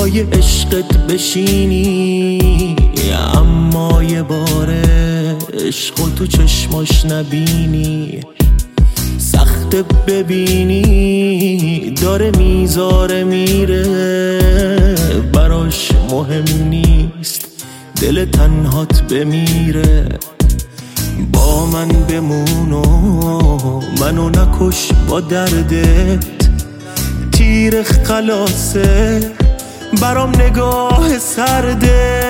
پای عشقت بشینی، اما یه باره عشق تو چشماش نبینی. سخته ببینی داره میذاره میره، براش مهم نیست دل تنهات بمیره. با من بمون و منو نکش با دردت، تیر خلاصه برام نگاه سرده.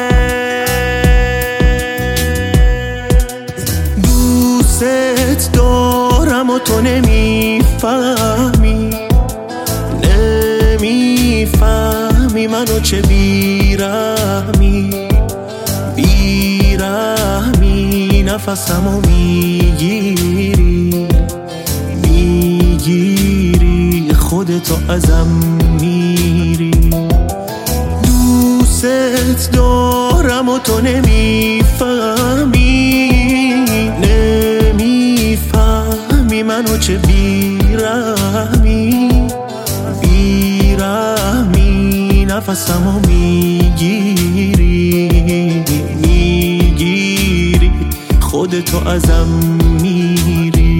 دوست دارم و تو نمیفهمی، نمیفهمی منو چه بیرحمی، بیرحمی نفسمو میگیری، میگیری خودتو ازم میری. دوست دارم و تو نمیفهمی، نمیفهمی منو چه بیرحمی، بیرحمی نفسمو میگیری، میگیری خودتو ازم میری.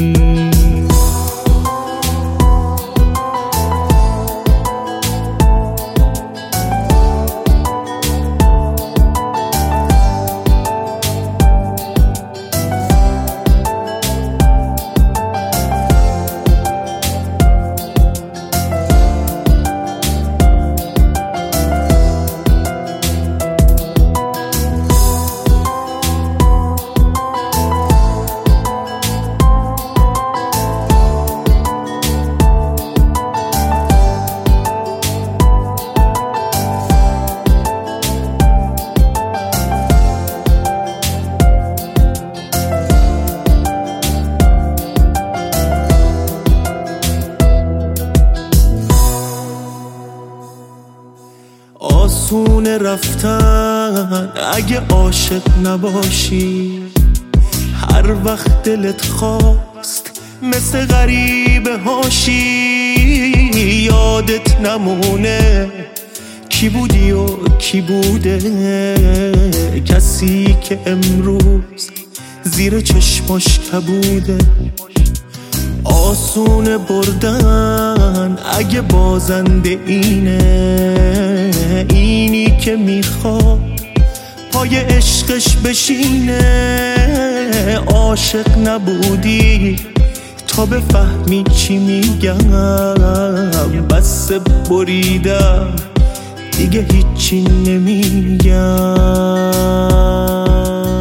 آسونه رفتن اگه عاشق نباشی، هر وقت دلت خواست مثل غریبه هاشی. یادت نمونه کی بودی و کی بوده، کسی که امروز زیر چشماش کبوده. آسونه بردن اگه بازنده اینه، اینی که میخواد پای عشقش بشینه. عاشق نبودی تا بفهمی چی میگم، بس بریدم دیگه هیچی نمیگم.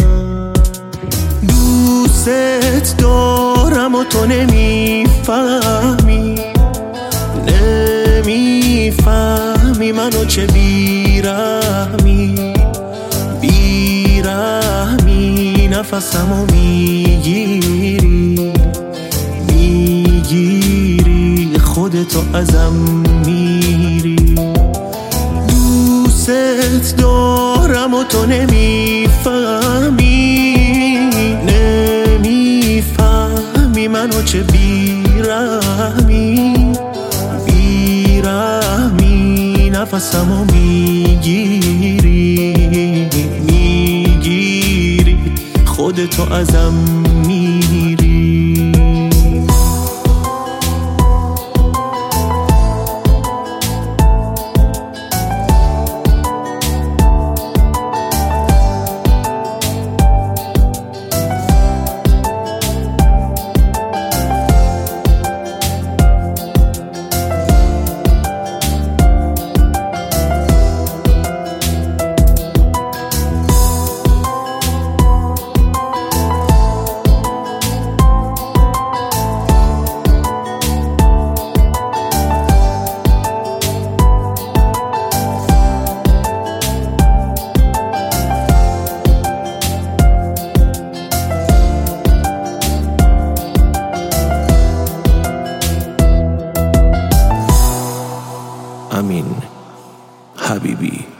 دوست دارم و تو نمیفهمی، نمیفهمی منو چه بیرحمی، بیرحمی نفسمو میگیری، میگیری خودتو ازم میری. دوست دارم و تو نمیفهمی، نمیفهمی منو چه بیرحمی، بیرحمی نفسمو میگیری، میگیری خودتو ازم میری. امین حبیبی.